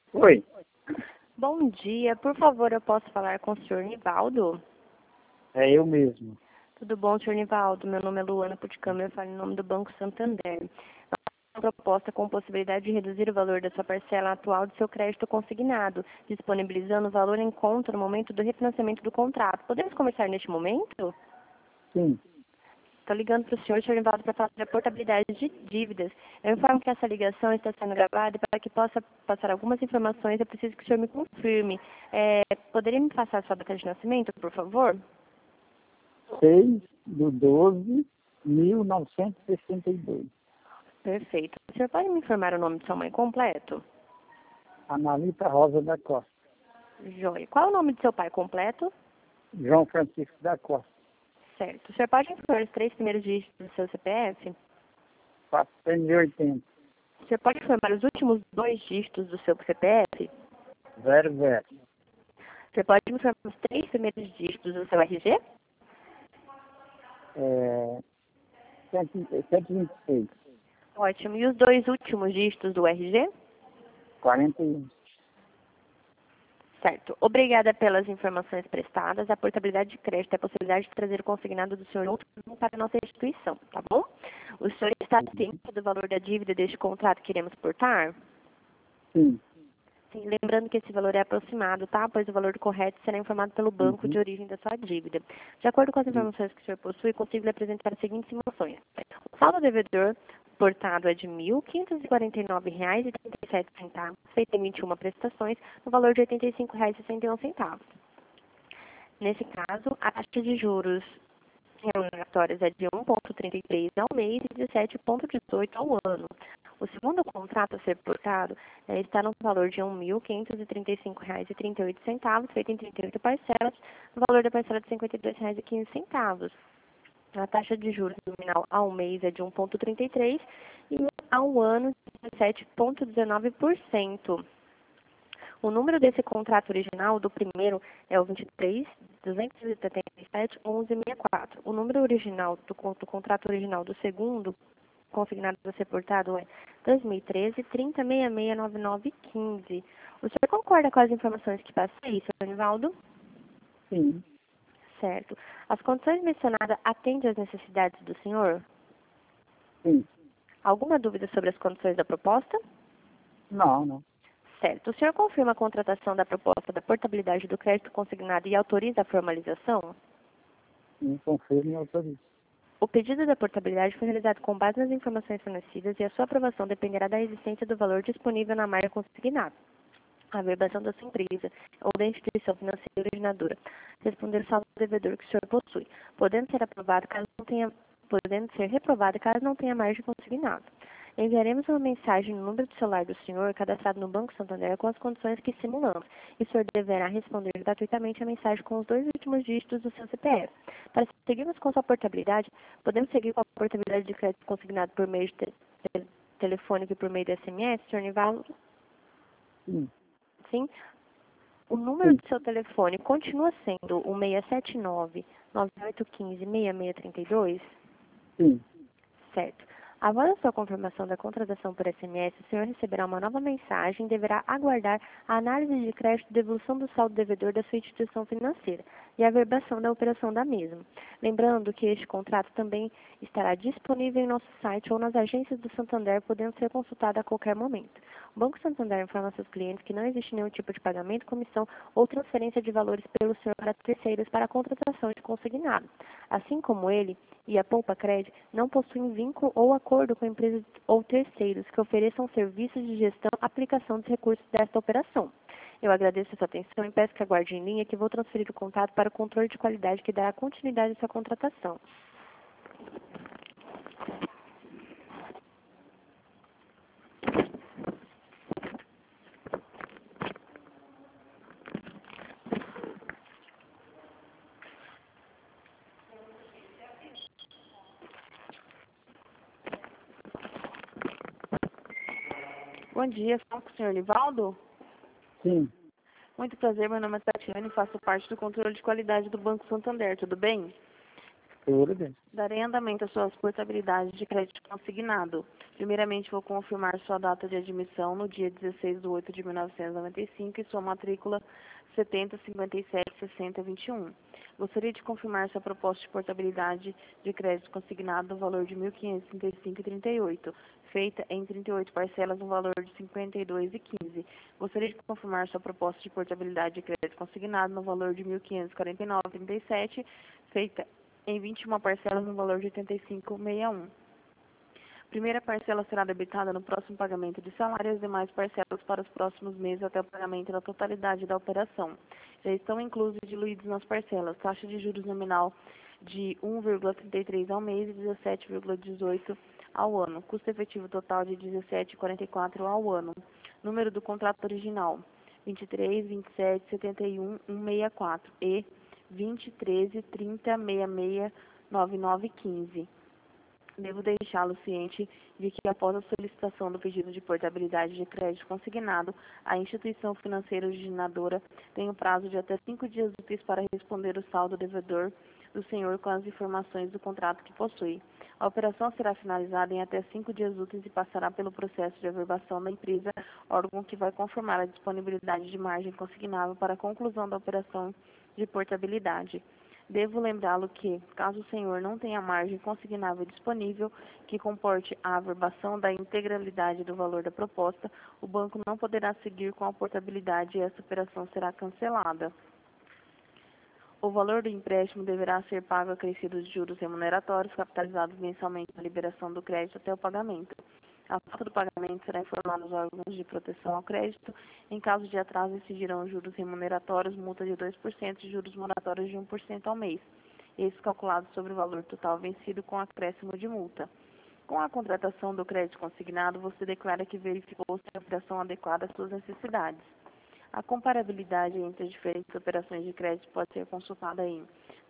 Oi, Bom dia, por favor, eu posso falar com o senhor Nivaldo? é eu mesmo. Tudo bom, senhor Nivaldo? Meu nome é Luana Puticama, eu falo em nome do Banco Santander. Uma proposta com possibilidade de reduzir o valor da sua parcela atual do seu crédito consignado, disponibilizando o valor em conta no momento do refinanciamento do contrato. Podemos conversar neste momento? Sim, Estou ligando para o senhor Nivaldo, para falar sobre a portabilidade de dívidas. Eu informo que essa ligação está sendo gravada e para que possa passar algumas informações, eu preciso que o senhor me confirme. Poderia me passar a sua data de nascimento, por favor? 6/12/1962. Perfeito. O senhor pode me informar o nome de sua mãe completo? Analita Rosa da Costa. Joia. Qual é o nome de seu pai completo? João Francisco da Costa. Certo. O senhor pode informar os 3 primeiros dígitos do seu CPF? 480. O senhor pode informar os últimos 2 dígitos do seu CPF? 00. O senhor pode me informar os 3 primeiros dígitos do seu RG? É, 126. Ótimo. E os 2 últimos dígitos do RG? 41. Certo. Obrigada pelas informações prestadas. A portabilidade de crédito é a possibilidade de trazer o consignado do senhor outro para a nossa instituição, tá bom? O senhor está ciente do valor da dívida deste contrato que iremos portar? Sim. Sim, lembrando que esse valor é aproximado, tá? Pois o valor correto será informado pelo banco de Uhum. origem da sua dívida. De acordo com as Sim. informações que o senhor possui, consigo lhe apresentar as seguintes informações. O saldo devedor portado é de R$ 1.549,37, feito em 21 prestações, no valor de R$ 85,61. Nesse caso, a taxa de juros remuneratórias é de 1,33 ao mês e de 7,18 ao ano. O segundo contrato a ser portado está no valor de R$ 1.535,38, feito em 38 parcelas, no valor da parcela de R$ 52,15. A taxa de juros nominal ao mês é de 1,33 e ao ano de 17,19%. O número desse contrato original, do primeiro, é o 23.277.1164. O número original do contrato original do segundo, consignado a ser portado, é 2013 30669915. O senhor concorda com as informações que passei, senhor Nivaldo? Sim. Certo. As condições mencionadas atendem às necessidades do senhor? Sim. Alguma dúvida sobre as condições da proposta? Não. Certo. O senhor confirma a contratação da proposta da portabilidade do crédito consignado e autoriza a formalização? Sim, confirmo e autorizo. O pedido da portabilidade foi realizado com base nas informações fornecidas e a sua aprovação dependerá da existência do valor disponível na marca consignada, a verbação da sua empresa ou da instituição financeira originadora, responder o saldo devedor que o senhor possui, podendo ser reprovado caso não tenha margem consignada. Enviaremos uma mensagem no número de celular do senhor cadastrado no Banco Santander com as condições que simulamos, e o senhor deverá responder gratuitamente a mensagem com os 2 últimos dígitos do seu CPF. Para seguirmos com sua portabilidade, podemos seguir com a portabilidade de crédito consignado por meio de telefônico e por meio de SMS, senhor Nivaldo? Sim. Sim? O número Sim. do seu telefone continua sendo o 679-9815-6632? Sim. Certo. Após a sua confirmação da contratação por SMS, o senhor receberá uma nova mensagem e deverá aguardar a análise de crédito de devolução do saldo devedor da sua instituição financeira e a verbação da operação da mesma. Lembrando que este contrato também estará disponível em nosso site ou nas agências do Santander, podendo ser consultado a qualquer momento. O Banco Santander informa seus clientes que não existe nenhum tipo de pagamento, comissão ou transferência de valores pelo senhor para terceiros para a contratação de consignado. Assim como ele e a Poupa Cred não possuem vínculo ou acordo com empresas ou terceiros que ofereçam serviços de gestão e aplicação dos recursos desta operação. Eu agradeço a sua atenção e peço que aguarde em linha que vou transferir o contato para o controle de qualidade que dará continuidade à sua contratação. Bom dia, falo com o senhor Nivaldo? Sim. Muito prazer, meu nome é Tatiana e faço parte do controle de qualidade do Banco Santander, tudo bem? Tudo bem. Darei andamento às suas portabilidades de crédito consignado. Primeiramente, vou confirmar sua data de admissão no dia 16/8/1995 e sua matrícula 70576021. Gostaria de confirmar sua proposta de portabilidade de crédito consignado no valor de R$ 1.535,38, feita em 38 parcelas no valor de R$ 52,15. Gostaria de confirmar sua proposta de portabilidade de crédito consignado no valor de R$ 1.549,37, feita em 21 parcelas no valor de R$ 85,61. Primeira parcela será debitada no próximo pagamento de salário e as demais parcelas para os próximos meses até o pagamento da totalidade da operação. Já estão inclusos e diluídos nas parcelas taxa de juros nominal de 1,33 ao mês e 17,18 ao ano. Custo efetivo total de 17,44 ao ano. Número do contrato original 23 27 71 164 e 2013 30 66 9915. Devo deixá-lo ciente de que, após a solicitação do pedido de portabilidade de crédito consignado, a instituição financeira originadora tem um prazo de até 5 dias úteis para responder o saldo devedor do senhor com as informações do contrato que possui. A operação será finalizada em até 5 dias úteis e passará pelo processo de averbação da empresa, órgão que vai confirmar a disponibilidade de margem consignável para a conclusão da operação de portabilidade. Devo lembrá-lo que, caso o senhor não tenha margem consignável disponível que comporte a averbação da integralidade do valor da proposta, o banco não poderá seguir com a portabilidade e essa operação será cancelada. O valor do empréstimo deverá ser pago acrescido de juros remuneratórios capitalizados mensalmente na liberação do crédito até o pagamento. A falta do pagamento será informada aos órgãos de proteção ao crédito. Em caso de atraso, incidirão juros remuneratórios, multa de 2% e juros moratórios de 1% ao mês. Esses calculados sobre o valor total vencido com acréscimo de multa. Com a contratação do crédito consignado, você declara que verificou se a operação adequada às suas necessidades. A comparabilidade entre as diferentes operações de crédito pode ser consultada em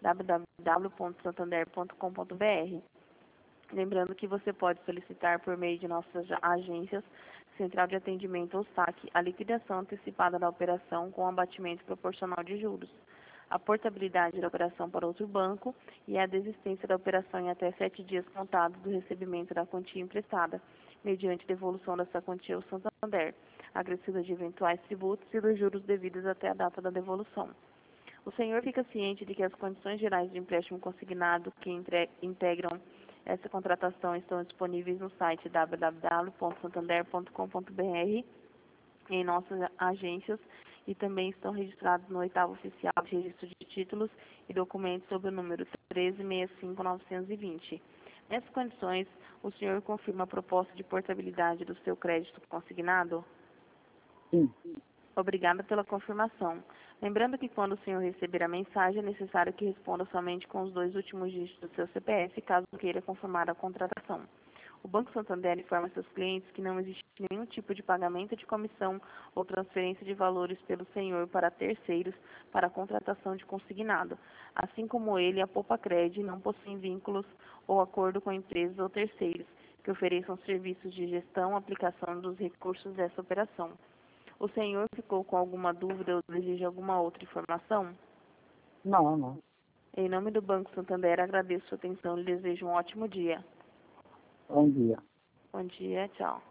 www.santander.com.br. Lembrando que você pode solicitar por meio de nossas agências, Central de Atendimento ou SAC, a liquidação antecipada da operação com abatimento proporcional de juros, a portabilidade da operação para outro banco e a desistência da operação em até 7 dias contados do recebimento da quantia emprestada, mediante devolução dessa quantia ao Santander, acrescida de eventuais tributos e dos juros devidos até a data da devolução. O senhor fica ciente de que as condições gerais de empréstimo consignado que integram essa contratação estão disponíveis no site www.santander.com.br, em nossas agências, e também estão registrados no 8º Oficial de Registro de Títulos e Documentos sob o número 13.65.920. Nessas condições, o senhor confirma a proposta de portabilidade do seu crédito consignado? Sim. Obrigada pela confirmação. Lembrando que quando o senhor receber a mensagem, é necessário que responda somente com os 2 últimos dígitos do seu CPF, caso queira confirmar a contratação. O Banco Santander informa seus clientes que não existe nenhum tipo de pagamento de comissão ou transferência de valores pelo senhor para terceiros para a contratação de consignado. Assim como ele, a Poupa-Cred não possui vínculos ou acordo com empresas ou terceiros que ofereçam serviços de gestão, aplicação dos recursos dessa operação. O senhor ficou com alguma dúvida ou deseja alguma outra informação? Não. Em nome do Banco Santander, agradeço sua atenção e lhe desejo um ótimo dia. Bom dia. Bom dia, tchau.